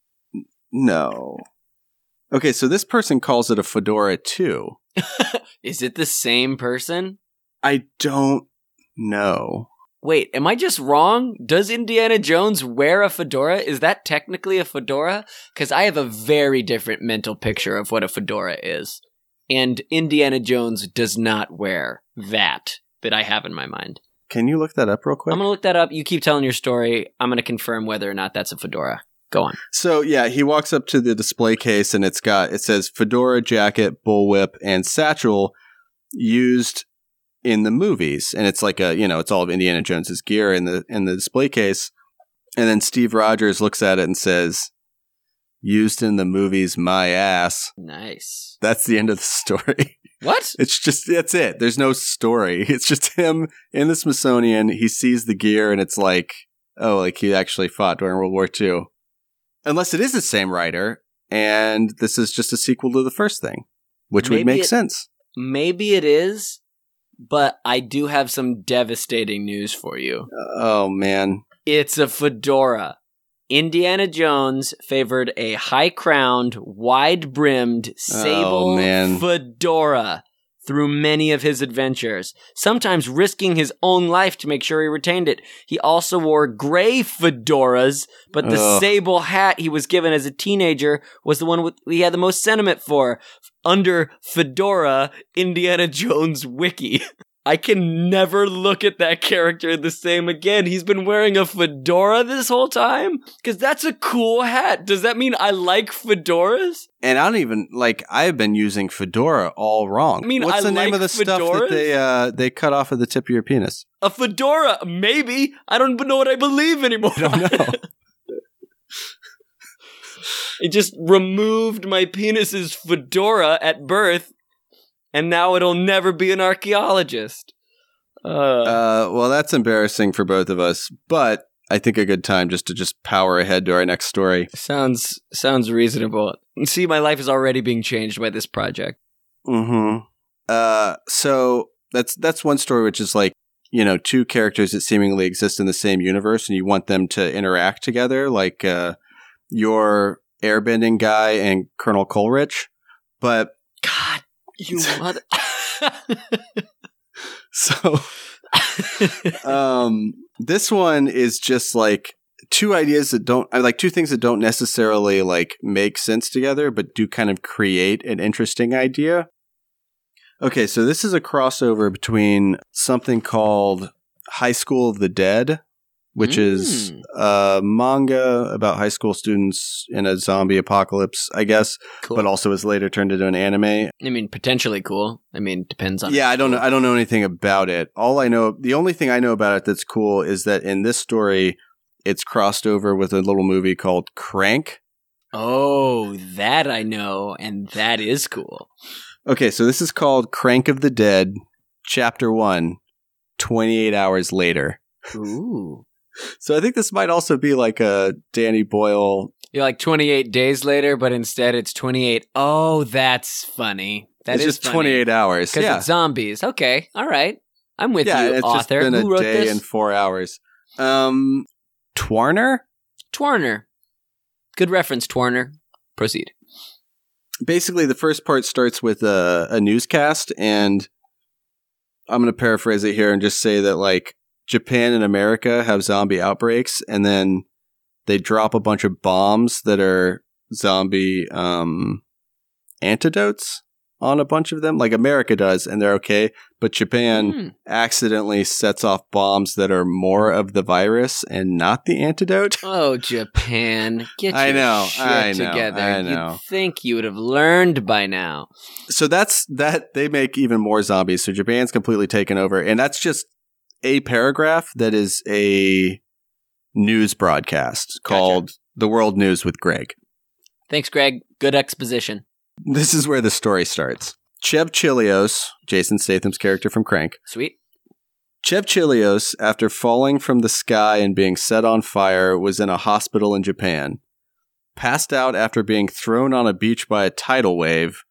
no. Okay, so this person calls it a fedora too. Is it the same person? I don't know. Wait, am I just wrong? Does Indiana Jones wear a fedora? Is that technically a fedora? Because I have a very different mental picture of what a fedora is. And Indiana Jones does not wear that that I have in my mind. Can you look that up real quick? I'm going to look that up. You keep telling your story. I'm going to confirm whether or not that's a fedora. Go on. So, yeah, he walks up to the display case and it's got, it says fedora, jacket, bullwhip, and satchel used in the movies. And it's like a, you know, it's all of Indiana Jones's gear in the in the display case. And then Steve Rogers looks at it and says, used in the movies, my ass. Nice. That's the end of the story. What? It's just, that's it. There's no story. It's just him in the Smithsonian. He sees the gear and it's like, oh, like he actually fought during World War Two. Unless it is the same writer and this is just a sequel to the first thing, which Maybe would make it- sense. Maybe it is, but I do have some devastating news for you. Oh, man. It's a fedora. Indiana Jones favored a high-crowned, wide-brimmed, sable Oh, man. fedora through many of his adventures, sometimes risking his own life to make sure he retained it. He also wore gray fedoras, but the Ugh. sable hat he was given as a teenager was the one with, he had the most sentiment for. Under Fedora, Indiana Jones Wiki. I can never look at that character the same again. He's been wearing a fedora this whole time? Because that's a cool hat. Does that mean I like fedoras? And I don't even, like, I've been using fedora all wrong. I mean, What's I the name like of the stuff fedoras. that they uh, they cut off at the tip of your penis? A fedora? Maybe. I don't even know what I believe anymore. I don't know. It just removed my penis's fedora at birth, and now it'll never be an archaeologist. Uh, Uh, well, that's embarrassing for both of us, but I think a good time just to just power ahead to our next story. sounds sounds reasonable. See, my life is already being changed by this project. Mm-hmm. Uh, so that's that's one story, which is like, you know, two characters that seemingly exist in the same universe, and you want them to interact together, like uh, your airbending guy and Colonel Coleridge. But God, you mother. so, um, this one is just like two ideas that don't, like two things that don't necessarily like make sense together, but do kind of create an interesting idea. Okay, so this is a crossover between something called High School of the Dead which Mm. is a manga about high school students in a zombie apocalypse, I guess, Cool. but also was later turned into an anime. I mean, potentially cool. I mean, depends on. Yeah, it. I don't know. I don't know anything about it. All I know, the only thing I know about it that's cool is that in this story, it's crossed over with a little movie called Crank. Oh, that I know, and that is cool. Okay, so this is called Crank of the Dead, Chapter One, twenty-eight hours later. Ooh. So I think this might also be like a Danny Boyle. You're like twenty-eight days later, but instead it's twenty-eight. Oh, that's funny. That It's is just twenty-eight hours. Because Yeah, it's zombies. Okay, all right. I'm with yeah, you, it's author. just been a Who wrote day this? and four hours. Um, Twarner. Twarner. Good reference, Twarner. Proceed. Basically, the first part starts with a, a newscast, and I'm going to paraphrase it here and just say that, like, Japan and America have zombie outbreaks, and then they drop a bunch of bombs that are zombie um, antidotes on a bunch of them. Like America does, and they're okay, but Japan Hmm. accidentally sets off bombs that are more of the virus and not the antidote. Oh, Japan. Get I your know, shit I know, together. I know. You'd think you would have learned by now. So that's that they make even more zombies. So Japan's completely taken over, and that's just a paragraph that is a news broadcast called The World News with Greg. Thanks, Greg. Good exposition. This is where the story starts. Chev Chilios, Jason Statham's character from Crank. Sweet. Chev Chilios, after falling from the sky and being set on fire, was in a hospital in Japan. Passed out after being thrown on a beach by a tidal wave.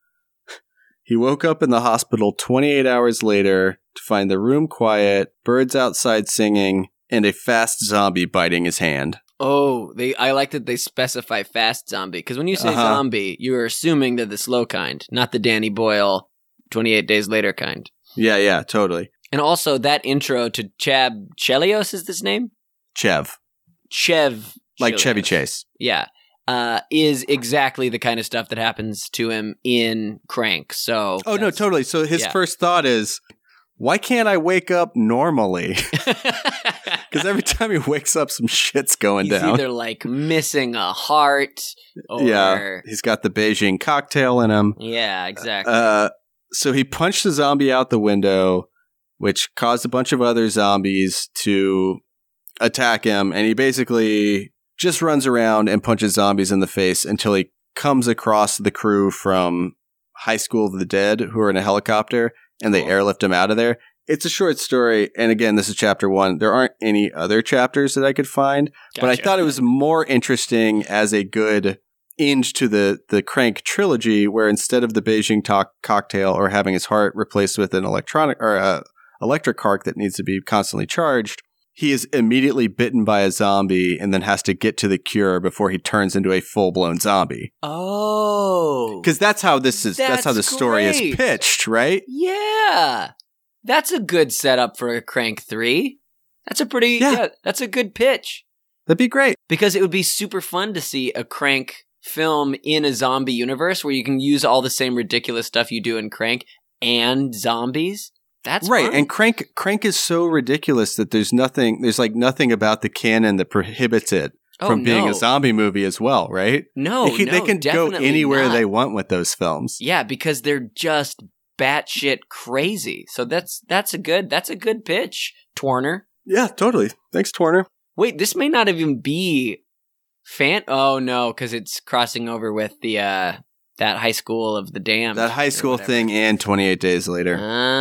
He woke up in the hospital twenty-eight hours later to find the room quiet, birds outside singing, and a fast zombie biting his hand. Oh, they. I like that they specify fast zombie, because when you say Uh-huh. zombie, you're assuming they're the slow kind, not the Danny Boyle twenty-eight days later kind. Yeah, yeah, totally. And also that intro to Chab Chelios, is this name? Chev. Chev. Like Chevy Chelios. Chase. Yeah. Uh, is exactly the kind of stuff that happens to him in Crank. So. Oh, no, that's- totally. So his yeah. first thought is, why can't I wake up normally? Because every time he wakes up, some shit's going He's down. either like missing a heart or. Yeah, he's got the Beijing cocktail in him. Yeah, exactly. Uh, so he punched the zombie out the window, which caused a bunch of other zombies to attack him. And he basically just runs around and punches zombies in the face until he comes across the crew from High School of the Dead who are in a helicopter, and they Cool. airlift him out of there. It's a short story. And again, this is chapter one. There aren't any other chapters that I could find, but I Gotcha. thought it was more interesting as a good end to the, the Crank trilogy, where instead of the Beijing to- cocktail or having his heart replaced with an electronic or a electric arc that needs to be constantly charged, he is immediately bitten by a zombie and then has to get to the cure before he turns into a full-blown zombie. Oh. Because that's how this is. That's, That's how the story great. is pitched, right? Yeah. That's a good setup for a Crank three. That's a pretty, Yeah. yeah, that's a good pitch. That'd be great. Because it would be super fun to see a Crank film in a zombie universe where you can use all the same ridiculous stuff you do in Crank and zombies. That's right. fun. And Crank Crank is so ridiculous that there's nothing, there's like nothing about the canon that prohibits it Oh, from being no. a zombie movie as well, right? No, they can, no, they can go definitely anywhere not. they want with those films. Yeah, because they're just batshit crazy. So that's that's a good that's a good pitch, Twarner. Yeah, totally. Thanks, Twarner. Wait, this may not even be fan. Oh no, because it's crossing over with the uh that High School of the Damned. That high or school whatever. thing and twenty-eight days later.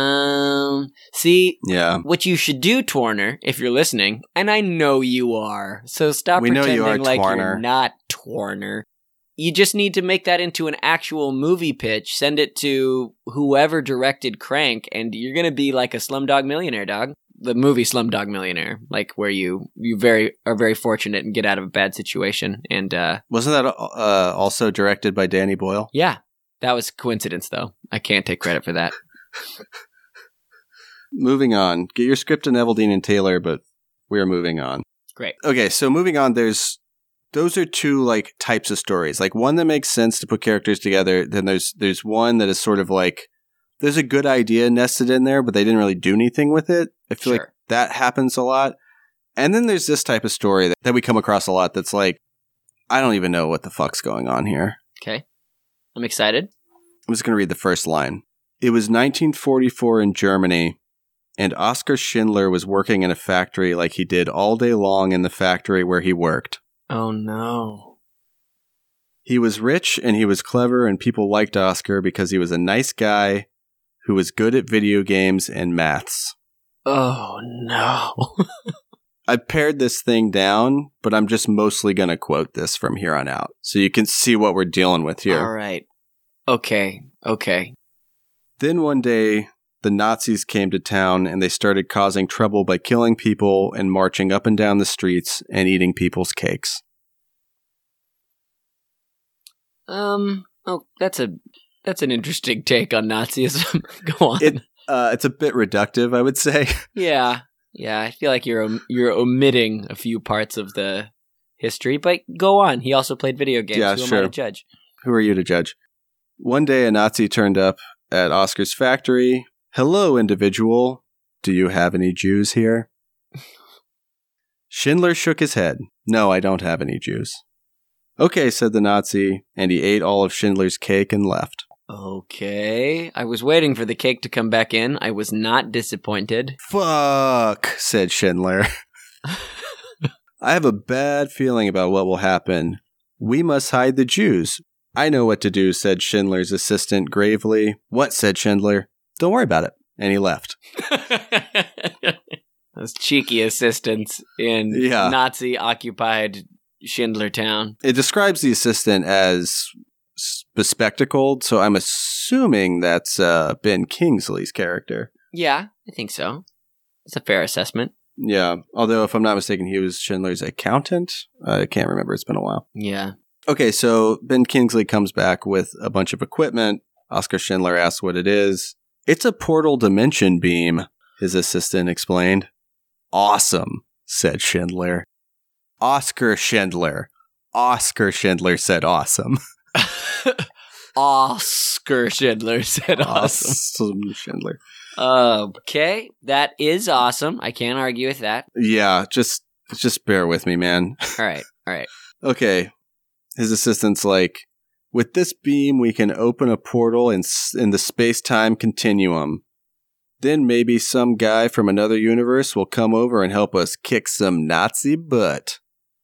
Um, see, Yeah. what you should do, Twarner, if you're listening, and I know you are, so stop We know pretending you are, like Twarner. you're not Twarner. You just need to make that into an actual movie pitch. Send it to whoever directed Crank, and you're gonna be like a Slumdog Millionaire, dog. The movie Slumdog Millionaire, like where you you very are very fortunate and get out of a bad situation. And uh, Wasn't that uh, also directed by Danny Boyle? yeah, that was coincidence, though. I can't take credit for that. Moving on. Get your script to Neveldine and Taylor, but we're moving on. Great. Okay, so moving on, there's those are two like types of stories. Like one that makes sense to put characters together, then there's there's one that is sort of like there's a good idea nested in there, but they didn't really do anything with it. I feel like Sure. that happens a lot. And then there's this type of story that, that we come across a lot that's like, I don't even know what the fuck's going on here. Okay. I'm excited. I'm just going to read the first line. It was nineteen forty-four in Germany, and Oskar Schindler was working in a factory like he did all day long in the factory where he worked. Oh, no. He was rich and he was clever, and people liked Oskar because he was a nice guy who was good at video games and maths. Oh, no. I pared this thing down, but I'm just mostly going to quote this from here on out so you can see what we're dealing with here. All right. Okay. Okay. Then one day, the Nazis came to town and they started causing trouble by killing people and marching up and down the streets and eating people's cakes. Um. Oh, that's a that's an interesting take on Nazism. Go on. It, uh, it's a bit reductive, I would say. Yeah. Yeah. I feel like you're om- you're omitting a few parts of the history, but go on. He also played video games. Yeah, Who sure. am I to judge? Who are you to judge? One day, a Nazi turned up at Oskar's factory. Hello, individual. Do you have any Jews here? Schindler shook his head. No, I don't have any Jews. Okay, said the Nazi, and he ate all of Schindler's cake and left. Okay. I was waiting for the cake to come back in. I was not disappointed. Fuck, said Schindler. I have a bad feeling about what will happen. We must hide the Jews. I know what to do, said Schindler's assistant gravely. What, said Schindler. Don't worry about it. And he left. Those cheeky assistants in Yeah. Nazi-occupied Schindler Town. It describes the assistant as s- bespectacled, so I'm assuming that's uh, Ben Kingsley's character. Yeah, I think so. It's a fair assessment. Yeah, although if I'm not mistaken, he was Schindler's accountant. I can't remember. It's been a while. Yeah. Okay, so Ben Kingsley comes back with a bunch of equipment. Oskar Schindler asks what it is. It's a portal dimension beam, his assistant explained. Awesome, said Schindler. Oskar Schindler. Oskar Schindler said awesome. Oscar Schindler said awesome. Awesome Schindler. Okay, that is awesome. I can't argue with that. Yeah, just just bear with me, man. All right, all right. Okay. His assistant's like, with this beam, we can open a portal in, in the space-time continuum. Then maybe some guy from another universe will come over and help us kick some Nazi butt.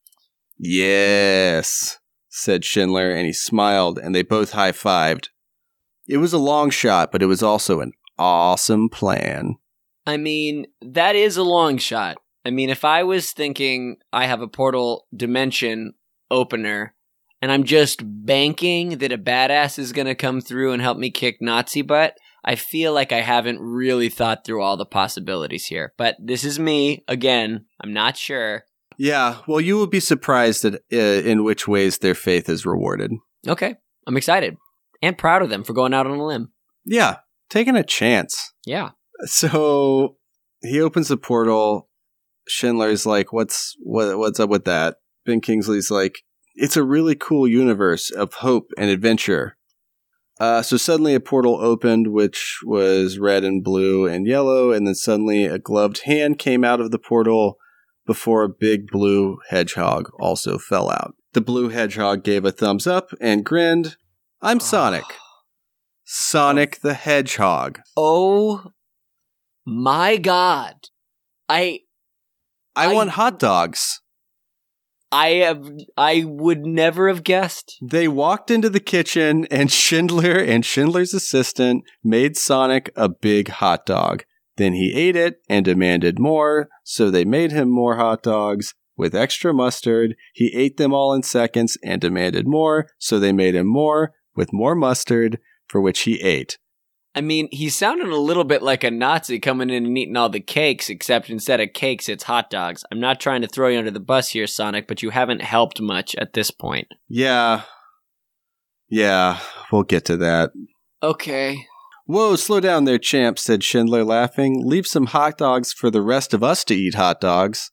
Yes, said Schindler, and he smiled, and they both high-fived. It was a long shot, but it was also an awesome plan. I mean, that is a long shot. I mean, if I was thinking I have a portal dimension opener, and I'm just banking that a badass is going to come through and help me kick Nazi butt, I feel like I haven't really thought through all the possibilities here. But this is me. Again, I'm not sure. Yeah, well, you will be surprised at uh, in which ways their faith is rewarded. Okay, I'm excited. And proud of them for going out on a limb. Yeah, taking a chance. Yeah. So he opens the portal. Schindler's like, what's what, what's up with that? Ben Kingsley's like, it's a really cool universe of hope and adventure. Uh, so suddenly a portal opened, which was red and blue and yellow, and then suddenly a gloved hand came out of the portal before a big blue hedgehog also fell out. The blue hedgehog gave a thumbs up and grinned. I'm Sonic. Sonic the Hedgehog. Oh my God. I I, I- want hot dogs. I have I would never have guessed. They walked into the kitchen, and Schindler and Schindler's assistant made Sonic a big hot dog. Then he ate it and demanded more, so they made him more hot dogs with extra mustard. He ate them all in seconds and demanded more, so they made him more with more mustard, for which he ate. I mean, he sounded a little bit like a Nazi coming in and eating all the cakes, except instead of cakes, it's hot dogs. I'm not trying to throw you under the bus here, Sonic, but you haven't helped much at this point. Yeah. Yeah, we'll get to that. Okay. Whoa, slow down there, champ, said Schindler, laughing. Leave some hot dogs for the rest of us to eat hot dogs.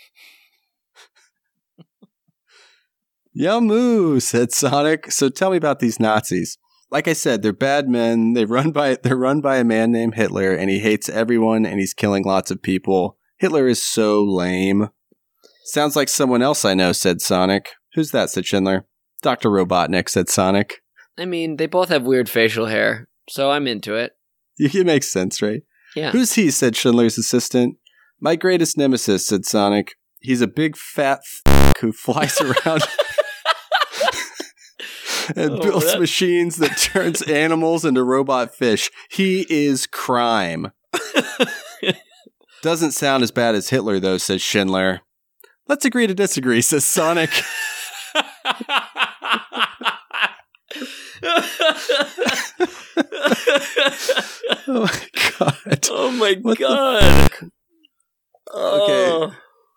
Yummoo, said Sonic. So tell me about these Nazis. Like I said, they're bad men. They run by they're run by a man named Hitler, and he hates everyone, and he's killing lots of people. Hitler is so lame. Sounds like someone else I know, said Sonic. Who's that, said Schindler. Doctor Robotnik, said Sonic. I mean, they both have weird facial hair, so I'm into it. It makes sense, right? Yeah. Who's he, said Schindler's assistant. My greatest nemesis, said Sonic. He's a big fat f*** who flies around and Oh, builds that- machines that turns animals into robot fish. He is crime. Doesn't sound as bad as Hitler, though, says Schindler. Let's agree to disagree, says Sonic. Oh my god. Oh my What the god. Oh.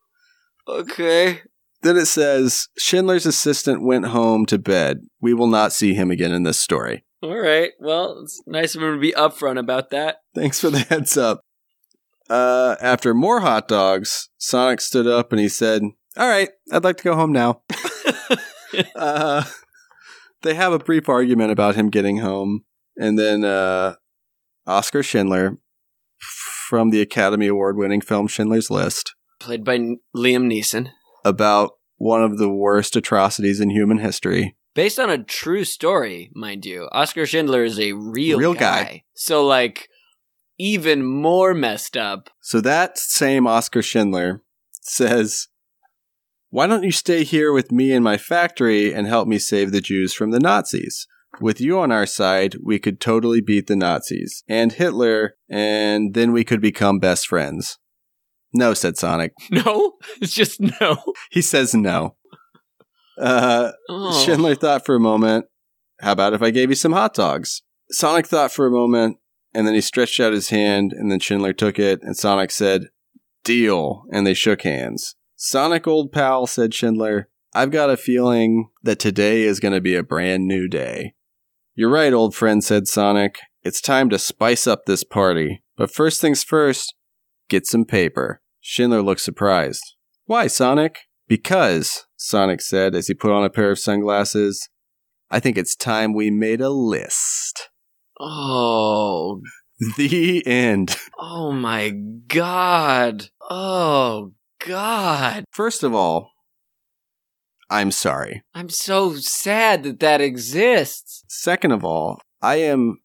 Okay. Then it says, Schindler's assistant went home to bed. We will not see him again in this story. All right. Well, it's nice of him to be upfront about that. Thanks for the heads up. Uh, after more hot dogs, Sonic stood up and he said, all right, I'd like to go home now. uh, they have a brief argument about him getting home. And then uh, Oscar Schindler, from the Academy Award-winning film Schindler's List, Played by N- Liam Neeson. about one of the worst atrocities in human history. Based on a true story, mind you. Oscar Schindler is a real, Real guy. guy. So, like, even more messed up. So that same Oscar Schindler says, why don't you stay here with me in my factory and help me save the Jews from the Nazis? With you on our side, we could totally beat the Nazis and Hitler, and then we could become best friends. No, said Sonic. No? It's just no. He says no. Uh, Oh. Schindler thought for a moment, how about if I gave you some hot dogs? Sonic thought for a moment, and then he stretched out his hand, and then Schindler took it, and Sonic said, deal, and they shook hands. Sonic, old pal, said Schindler, I've got a feeling that today is going to be a brand new day. You're right, old friend, said Sonic. It's time to spice up this party. But first things first, get some paper. Schindler looked surprised. Why, Sonic? Because, Sonic said as he put on a pair of sunglasses, I think it's time we made a list. Oh. The end. Oh my god. Oh god. First of all, I'm sorry. I'm so sad that that exists. Second of all, I am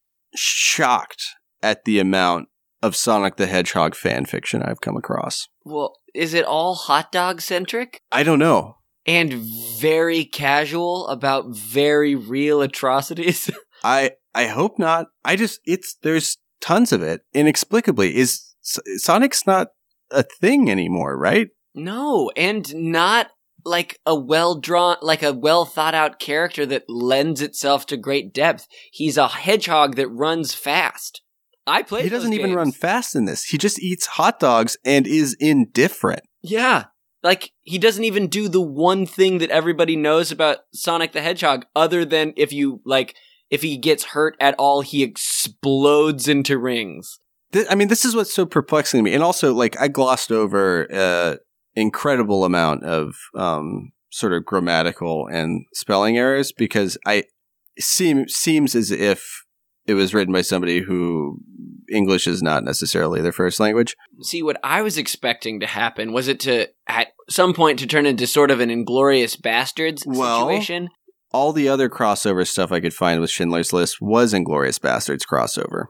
shocked at the amount of Sonic the Hedgehog fan fiction I've come across. Well, is it all hot dog centric? I don't know. And very casual about very real atrocities? I I hope not. I just it's there's tons of it inexplicably. Is Sonic's not a thing anymore, right? No, and not like a well drawn, like a well thought out character that lends itself to great depth. He's a hedgehog that runs fast. I play. He doesn't even run fast in this. He just eats hot dogs and is indifferent. Yeah. Like, he doesn't even do the one thing that everybody knows about Sonic the Hedgehog, other than if you, like, if he gets hurt at all, he explodes into rings. Th- I mean, this is what's so perplexing to me. And also, like, I glossed over an incredible amount of um, sort of grammatical and spelling errors because I seem seems as if it was written by somebody who English is not necessarily their first language. See, what I was expecting to happen was it to, at some point, to turn into sort of an Inglourious Bastards Well, situation. All the other crossover stuff I could find with Schindler's List was Inglourious Bastards crossover.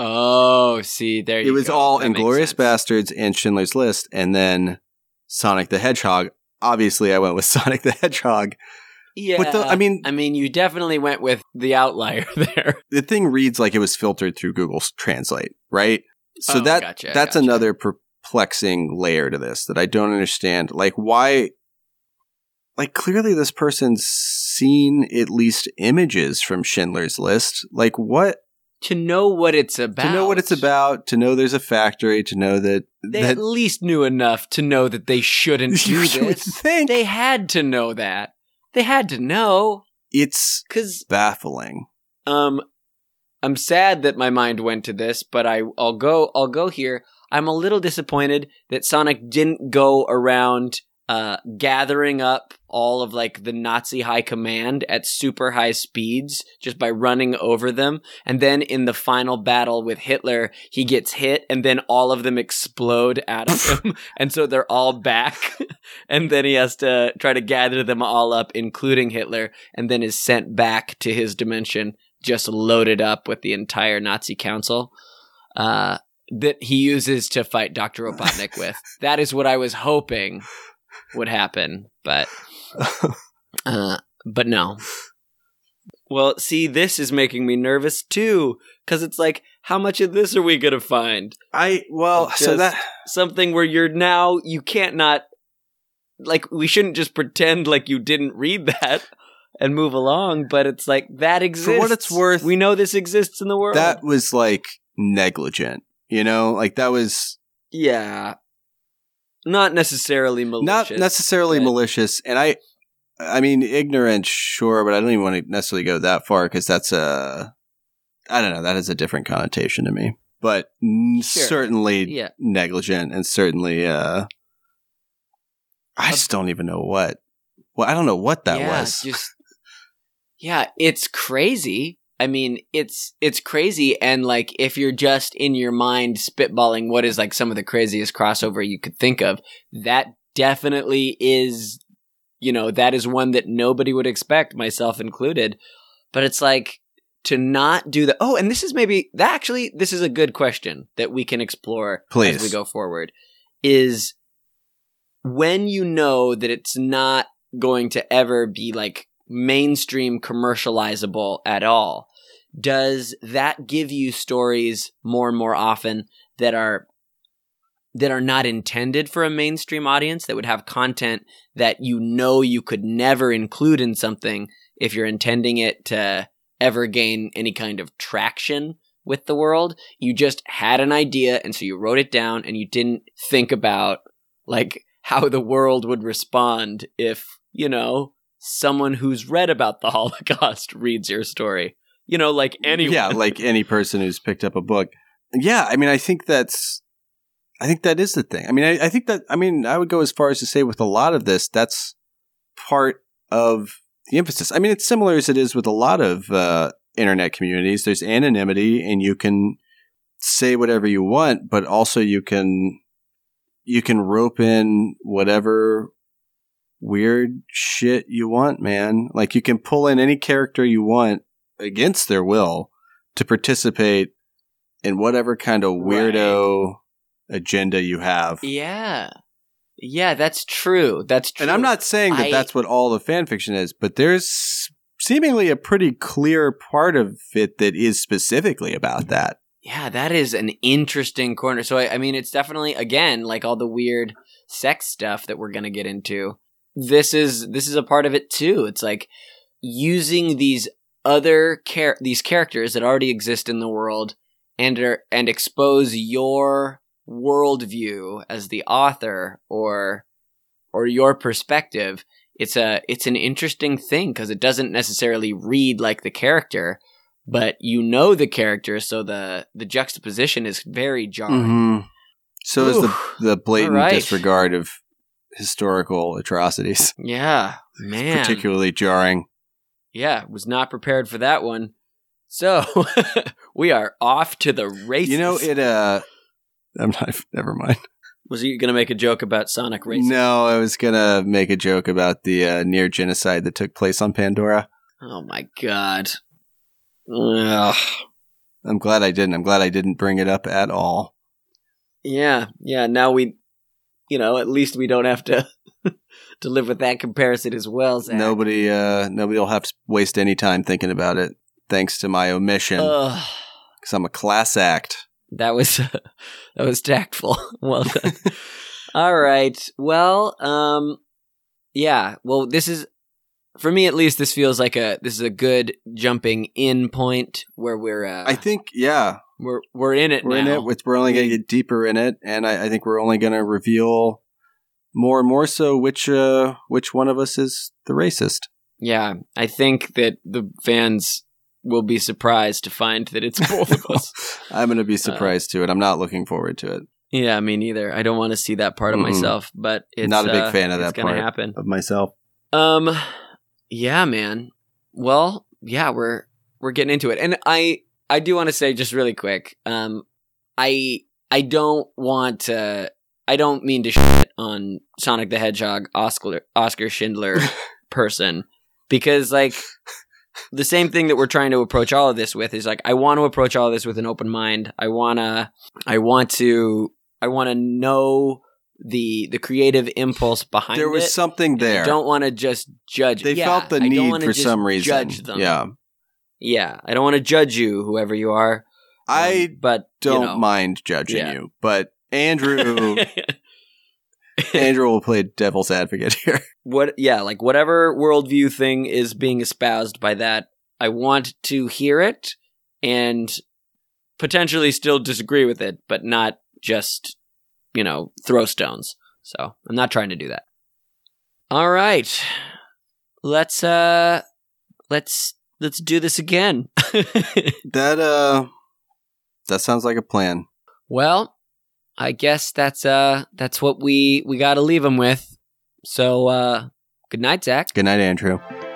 Oh, see, there you go. It was all That makes Inglourious sense. Bastards and Schindler's List, and then Sonic the Hedgehog. Obviously, I went with Sonic the Hedgehog. Yeah, But the- I mean- I mean, you definitely went with the outlier there. The thing reads like it was filtered through Google Translate, right? So Oh, that gotcha, that's gotcha. another perplexing layer to this that I don't understand. Like, why? Like, clearly this person's seen at least images from Schindler's List. Like, what? To know what it's about. To know what it's about, to know there's a factory, to know that They that at least knew enough to know that they shouldn't do you would this. think They had to know that. They had to know. it's Because, baffling. um, I'm sad that my mind went to this, but I, I'll go, I'll go here. I'm a little disappointed that Sonic didn't go around, uh, gathering up all of like the Nazi high command at super high speeds just by running over them. And then in the final battle with Hitler, he gets hit and then all of them explode out of him. And so they're all back. And then he has to try to gather them all up, including Hitler, and then is sent back to his dimension, just loaded up with the entire Nazi council. Uh, that he uses to fight Doctor Robotnik with. That is what I was hoping would happen, but uh, but no. Well, see, this is making me nervous too, because it's like, how much of this are we gonna find? I well, Just so that something where you're now you can't not like we shouldn't just pretend like you didn't read that and move along, but it's like that exists. For what it's worth, we know this exists in the world. That was like negligent. You know, like that was... Yeah. Not necessarily malicious. Not necessarily but... malicious. And I, I mean, ignorant, sure, but I don't even want to necessarily go that far because that's a... I don't know, that has a different connotation to me. But sure. certainly yeah. negligent and certainly... Uh, I just don't even know what. Well, I don't know what that yeah, was. Just, yeah, it's crazy. I mean, it's it's crazy, and like if you're just in your mind spitballing what is like some of the craziest crossover you could think of, that definitely is, you know, that is one that nobody would expect, myself included. But it's like to not do that. Oh, and this is maybe that actually this is a good question that we can explore Please. as we go forward. Is when you know that it's not going to ever be like mainstream commercializable at all, does that give you stories more and more often that are that are not intended for a mainstream audience, that would have content that you know you could never include in something if you're intending it to ever gain any kind of traction with the world? You just had an idea, and so you wrote it down, and you didn't think about like how the world would respond if, you know, someone who's read about the Holocaust reads your story. You know, like anyone. Yeah, like any person who's picked up a book. Yeah, I mean, I think that's, I think that is the thing. I mean, I, I think that, I mean, I would go as far as to say with a lot of this, that's part of the emphasis. I mean, it's similar as it is with a lot of uh, internet communities. There's anonymity and you can say whatever you want, but also you can, you can rope in whatever weird shit you want, man. Like you can pull in any character you want against their will to participate in whatever kind of weirdo right. agenda you have. Yeah. Yeah, that's true. That's true. And I'm not saying that I... that's what all the fan fiction is, but there's seemingly a pretty clear part of it that is specifically about that. Yeah, that is an interesting corner. So, I, I mean, it's definitely, again, like all the weird sex stuff that we're going to get into. This is this is a part of it, too. It's like using these other char- these characters that already exist in the world and are, and expose your worldview as the author or or your perspective. It's a it's an interesting thing because it doesn't necessarily read like the character, but you know the character, so the the juxtaposition is very jarring. Mm-hmm. So Ooh, is the the blatant right. disregard of historical atrocities. Yeah, man, it's particularly jarring. Yeah, was not prepared for that one. So we are off to the races. You know, it. Uh, I'm not. Never mind. Was you going to make a joke about Sonic Racing? No, I was going to make a joke about the uh, near genocide that took place on Pandora. Oh my god! Ugh. I'm glad I didn't. I'm glad I didn't bring it up at all. Yeah, yeah. Now we, you know, at least we don't have to. to live with that comparison as well, Zach. Nobody, uh, nobody will have to waste any time thinking about it, thanks to my omission. Because I'm a class act. That was uh, that was tactful. Well done. All right. Well, um, yeah. Well, this is for me at least. This feels like a this is a good jumping in point where we're. Uh, I think, yeah, we're we're in it. We're now. in it. We're only going to get deeper in it, and I, I think we're only going to reveal. More and more so, which uh, which one of us is the racist? Yeah, I think that the fans will be surprised to find that it's both of us. I'm going to be surprised uh, too, and I'm not looking forward to it. Yeah, me neither. I don't want to see that part of Mm-mm. myself, but it's Not a big uh, fan of it's that gonna part happen. of myself. Um, yeah, man. Well, yeah, we're we're getting into it, and I I do want to say just really quick. Um, I I don't want to. I don't mean to shit on Sonic the Hedgehog, Oscar Oscar Schindler person, because like the same thing that we're trying to approach all of this with is like I want to approach all of this with an open mind. I wanna I want to I want to know the the creative impulse behind it. There was it, something there. I don't want to just judge. They yeah, felt the I don't need wanna for just some reason. Judge them. Yeah. Yeah, I don't want to judge you, whoever you are. I um, but don't you know. mind judging Yeah. you, but Andrew Andrew will play devil's advocate here. What? Yeah, like whatever worldview thing is being espoused by that, I want to hear it and potentially still disagree with it, but not just, you know, throw stones. So I'm not trying to do that. All right, let's uh, let's let's do this again. That uh, that sounds like a plan. Well, I guess that's uh that's what we we got to leave them with. So uh, good night, Zach. Good night, Andrew.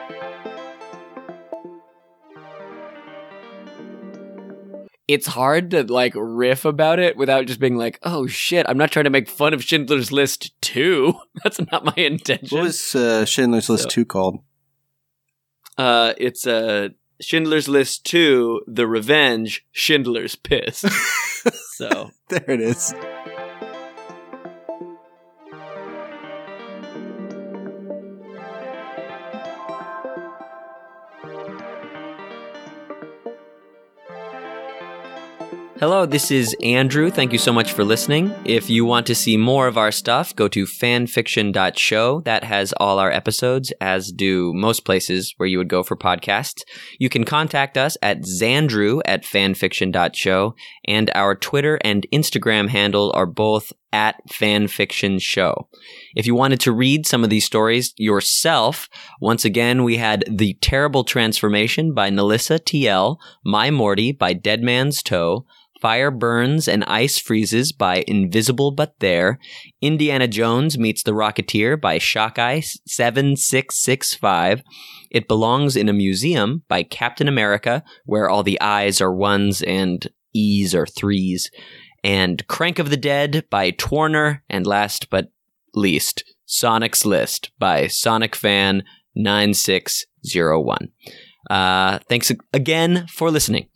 It's hard to like riff about it without just being like, oh shit, I'm not trying to make fun of Schindler's List two. That's not my intention. What was uh, Schindler's List So- two called? Uh, it's uh, Schindler's List two, The Revenge, Schindler's Piss. So There it is. hello, this is Andrew. Thank you so much for listening. If you want to see more of our stuff, go to fanfiction dot show. That has all our episodes, as do most places where you would go for podcasts. You can contact us at Xandrew at fanfiction dot show, and our Twitter and Instagram handle are both at fanfictionshow. If you wanted to read some of these stories yourself, once again, we had The Terrible Transformation by Nalissa T L, My Morty by Dead Man's Toe, Fire Burns and Ice Freezes by Invisible But There, Indiana Jones Meets the Rocketeer by Shockeye seven six six five, It Belongs in a Museum by Captain America, where all the I's are ones and E's are threes, and Crank of the Dead by Twarner, and last but least, Sonic's List by Sonic Fan nine six zero one. Uh, thanks again for listening.